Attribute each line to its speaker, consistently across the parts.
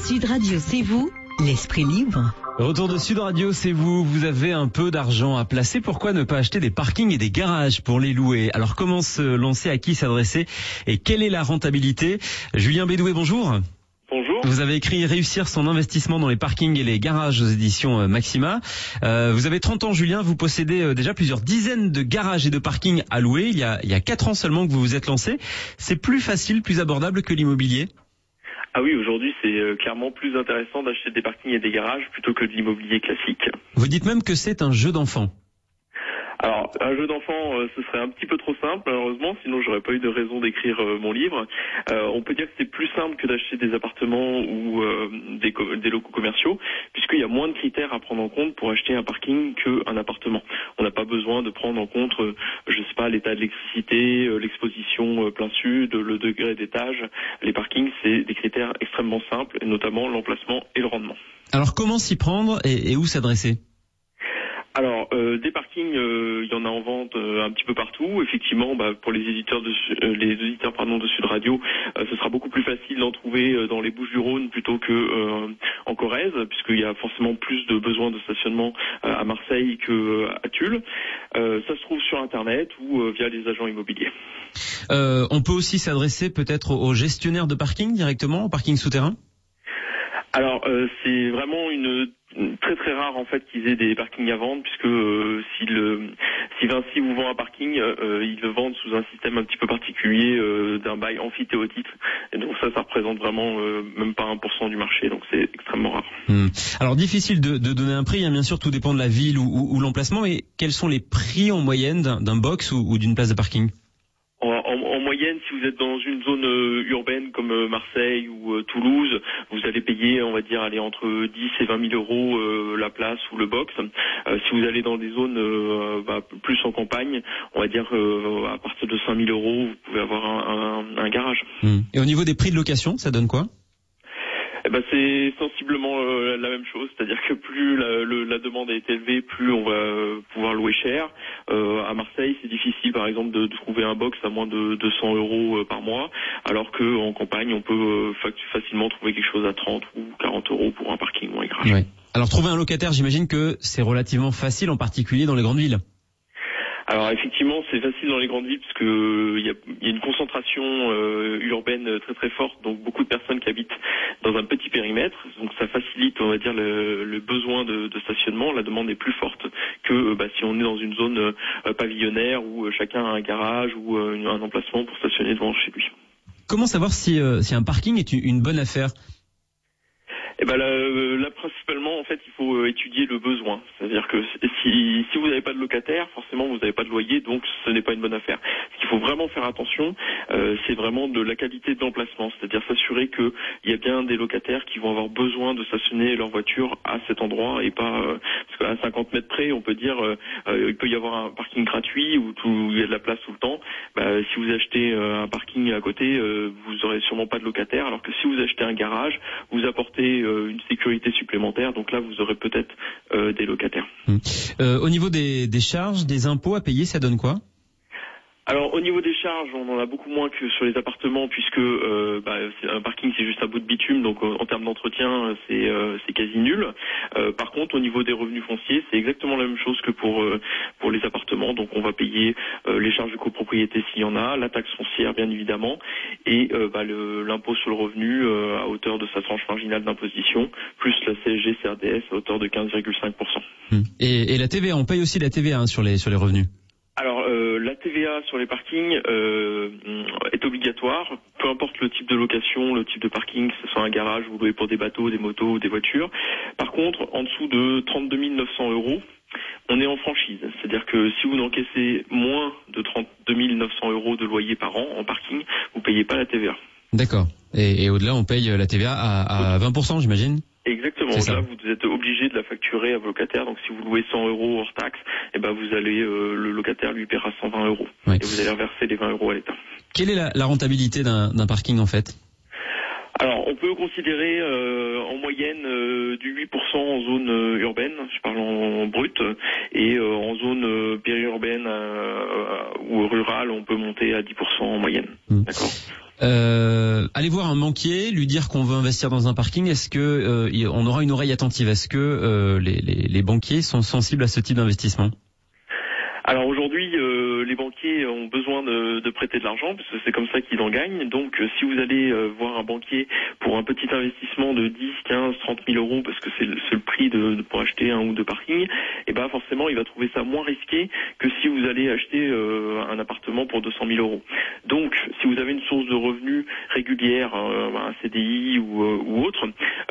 Speaker 1: Sud Radio, c'est vous, l'esprit libre.
Speaker 2: Retour de Sud Radio, c'est vous. Vous avez un peu d'argent à placer. Pourquoi ne pas acheter des parkings et des garages pour les louer? Alors comment se lancer, à qui s'adresser et quelle est la rentabilité? Julien Bédoué, bonjour.
Speaker 3: Bonjour.
Speaker 2: Vous avez écrit Réussir son investissement dans les parkings et les garages aux éditions Maxima. Vous avez 30 ans, Julien. Vous possédez déjà plusieurs dizaines de garages et de parkings à louer. Il y a 4 ans seulement que vous vous êtes lancé. C'est plus facile, plus abordable que l'immobilier?
Speaker 3: Ah oui, aujourd'hui, c'est clairement plus intéressant d'acheter des parkings et des garages plutôt que de l'immobilier classique.
Speaker 2: Vous dites même que c'est un jeu d'enfant.
Speaker 3: Alors, un jeu d'enfant, ce serait un petit peu trop simple, malheureusement, sinon j'aurais pas eu de raison d'écrire mon livre. On peut dire que c'est plus simple que d'acheter des appartements ou des locaux commerciaux, puisqu'il y a moins de critères à prendre en compte pour acheter un parking qu'un appartement. On n'a pas besoin de prendre en compte, je sais pas, l'état de l'électricité, l'exposition plein sud, le degré d'étage. Les parkings, c'est des critères extrêmement simples, et notamment l'emplacement et le rendement.
Speaker 2: Alors comment s'y prendre et où s'adresser?
Speaker 3: Alors, des parkings, il y en a en vente un petit peu partout. Effectivement, pour les auditeurs de Sud Radio, ce sera beaucoup plus facile d'en trouver dans les Bouches-du-Rhône plutôt que en Corrèze, puisqu'il y a forcément plus de besoins de stationnement à Marseille que à Tulle. Ça se trouve sur Internet ou via les agents immobiliers.
Speaker 2: On peut aussi s'adresser peut-être aux gestionnaires de parking directement, au parking souterrain?
Speaker 3: Alors, c'est vraiment une très très rare en fait qu'ils aient des parkings à vendre, puisque si Vinci vous vend un parking, ils le vendent sous un système un petit peu particulier d'un bail amphithéotique, et donc ça représente vraiment même pas 1% du marché, donc c'est extrêmement rare.
Speaker 2: Alors difficile de donner un prix, hein, bien sûr tout dépend de la ville ou l'emplacement, mais quels sont les prix en moyenne d'un box ou d'une place de parking?
Speaker 3: En moyenne, si vous êtes dans une zone urbaine comme Marseille ou Toulouse, vous allez payer, on va dire, entre 10 et 20 000 euros la place ou le box. Si vous allez dans des zones plus en campagne, on va dire à partir de 5 000 euros, vous pouvez avoir un garage.
Speaker 2: Et au niveau des prix de location, ça donne quoi?
Speaker 3: C'est sensiblement la même chose, c'est-à-dire que plus la demande est élevée, plus on va pouvoir louer cher. À Marseille, c'est difficile, par exemple, de trouver un box à moins de 200 euros par mois, alors que en campagne, on peut facilement trouver quelque chose à 30 ou 40 euros pour un parking ou un garage.
Speaker 2: Ouais. Alors trouver un locataire, j'imagine que c'est relativement facile, en particulier dans les grandes villes.
Speaker 3: Alors effectivement, c'est facile dans les grandes villes parce que il y a une concentration urbaine très très forte, donc beaucoup de personnes qui habitent dans un petit périmètre, donc ça facilite, on va dire, le besoin de stationnement. La demande est plus forte que si on est dans une zone pavillonnaire où chacun a un garage ou un emplacement pour stationner devant chez lui.
Speaker 2: Comment savoir si un parking est une bonne affaire?
Speaker 3: Là, principalement, en fait, il faut étudier le besoin. C'est-à-dire que si vous n'avez pas de locataire, forcément, vous n'avez pas de loyer, donc ce n'est pas une bonne affaire. Ce qu'il faut vraiment faire attention, c'est vraiment de la qualité de l'emplacement. C'est-à-dire s'assurer qu'il y a bien des locataires qui vont avoir besoin de stationner leur voiture à cet endroit et pas parce qu'à 50 mètres près, on peut dire il peut y avoir un parking gratuit où il y a de la place tout le temps. Si vous achetez un parking à côté, vous aurez sûrement pas de locataire, alors que si vous achetez un garage, vous apportez une sécurité supplémentaire, donc là vous aurez peut-être des locataires.
Speaker 2: Au niveau des charges, des impôts à payer, ça donne quoi?
Speaker 3: Alors au niveau des charges, on en a beaucoup moins que sur les appartements, puisque un parking c'est juste un bout de bitume, donc en termes d'entretien c'est quasi nul. Par contre au niveau des revenus fonciers, c'est exactement la même chose que pour les appartements, donc on va payer les charges de copropriété s'il y en a, la taxe foncière bien évidemment, et l'impôt sur le revenu à hauteur de sa tranche marginale d'imposition, plus la CSG CRDS à hauteur de 15,5%.
Speaker 2: Et la TVA, on paye aussi la TVA sur les revenus?
Speaker 3: Alors la TVA sur les parkings est obligatoire, peu importe le type de location, le type de parking, que ce soit un garage, vous louez pour des bateaux, des motos ou des voitures. Par contre, en dessous de 32 900 euros, on est en franchise. C'est-à-dire que si vous n'encaissez moins de 32 900 euros de loyer par an en parking, vous ne payez pas la TVA. D'accord.
Speaker 2: Et au-delà, on paye la TVA à 20%, j'imagine?
Speaker 3: Exactement. Là, vous êtes obligé de la facturer à vos locataires. Donc, si vous louez 100 euros hors taxe, vous allez, le locataire lui paiera 120 euros. Oui. Et vous allez reverser les 20 euros à l'État.
Speaker 2: Quelle est la rentabilité d'un parking, en fait?
Speaker 3: Alors, on peut considérer en moyenne du 8% en zone urbaine, je parle en brut, et en zone périurbaine ou rurale, on peut monter à 10% en moyenne. D'accord.
Speaker 2: Aller voir un banquier, lui dire qu'on veut investir dans un parking, est-ce que on aura une oreille attentive? Est-ce que les banquiers sont sensibles à ce type d'investissement?
Speaker 3: Alors aujourd'hui, les banquiers ont besoin de prêter de l'argent parce que c'est comme ça qu'ils en gagnent. Donc si vous allez voir un banquier pour un petit investissement de 10, 15, 30 000 euros parce que c'est le prix pour acheter un ou deux parkings, et ben forcément il va trouver ça moins risqué que si vous allez acheter un appartement pour 200 000 euros. Donc si vous avez une source de revenus régulière, un CDI ou autre,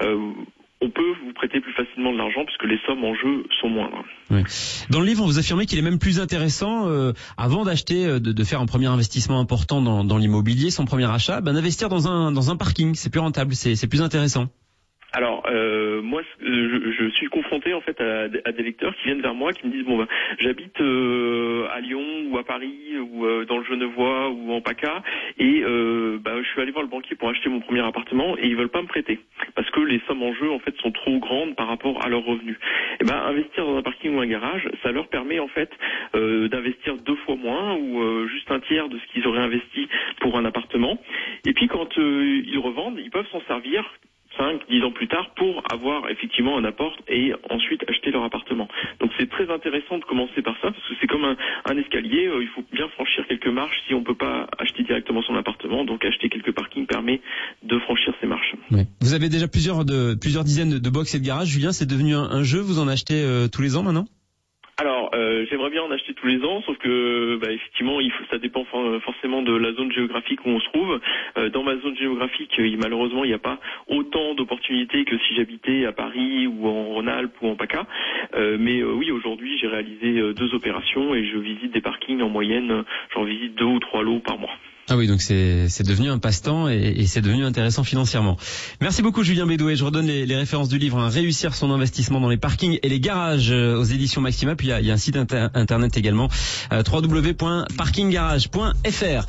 Speaker 3: on peut vous prêter plus facilement de l'argent puisque les sommes en jeu sont moindres.
Speaker 2: Oui. Dans le livre, vous affirmez qu'il est même plus intéressant, avant d'acheter, de faire un premier investissement important dans l'immobilier, son premier achat, d'investir dans un parking. C'est plus rentable, c'est plus intéressant.
Speaker 3: Alors moi je suis confronté en fait à des lecteurs qui viennent vers moi qui me disent j'habite à Lyon ou à Paris ou dans le Genevois ou en PACA et je suis allé voir le banquier pour acheter mon premier appartement et ils veulent pas me prêter parce que les sommes en jeu en fait sont trop grandes par rapport à leurs revenus. Et investir dans un parking ou un garage, ça leur permet en fait d'investir 2 fois moins ou juste un tiers de ce qu'ils auraient investi pour un appartement. Et puis quand ils revendent, ils peuvent s'en servir 5, 10 ans plus tard pour avoir effectivement un apport et ensuite acheter leur appartement. Donc c'est très intéressant de commencer par ça parce que c'est comme un escalier, il faut bien franchir quelques marches si on peut pas acheter directement son appartement, donc acheter quelques parkings permet de franchir ces marches.
Speaker 2: Oui. Vous avez déjà plusieurs dizaines de box et de garages, Julien, c'est devenu un jeu, vous en achetez tous les ans maintenant?
Speaker 3: Alors, j'aimerais bien en acheter tous les ans, sauf que effectivement, ça dépend forcément de la zone géographique où on se trouve. Dans ma zone géographique, malheureusement, il n'y a pas autant d'opportunités que si j'habitais à Paris ou en Rhône-Alpes ou en PACA. Mais oui, aujourd'hui, j'ai réalisé 2 opérations et je visite des parkings en moyenne. J'en visite 2 ou 3 lots par mois.
Speaker 2: Ah oui, donc c'est devenu un passe-temps et c'est devenu intéressant financièrement. Merci beaucoup Julien Bédouet. Je redonne les références du livre, Réussir son investissement dans les parkings et les garages aux éditions Maxima. Puis il y a un site internet également, www.parkinggarage.fr.